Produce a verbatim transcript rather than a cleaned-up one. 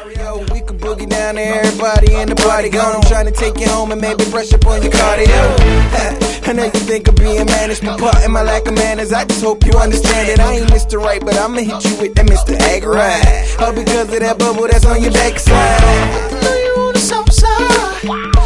Yo, we could boogie down to everybody in the party gone. I'm trying to take you home and maybe brush up on your cardio. I know you think of being managed, but part in my lack of manners. I just hope you understand it. I ain't Mister Right, but I'ma hit you with that Mister Agorite. All because of that bubble that's on your backside. I know you on the south side.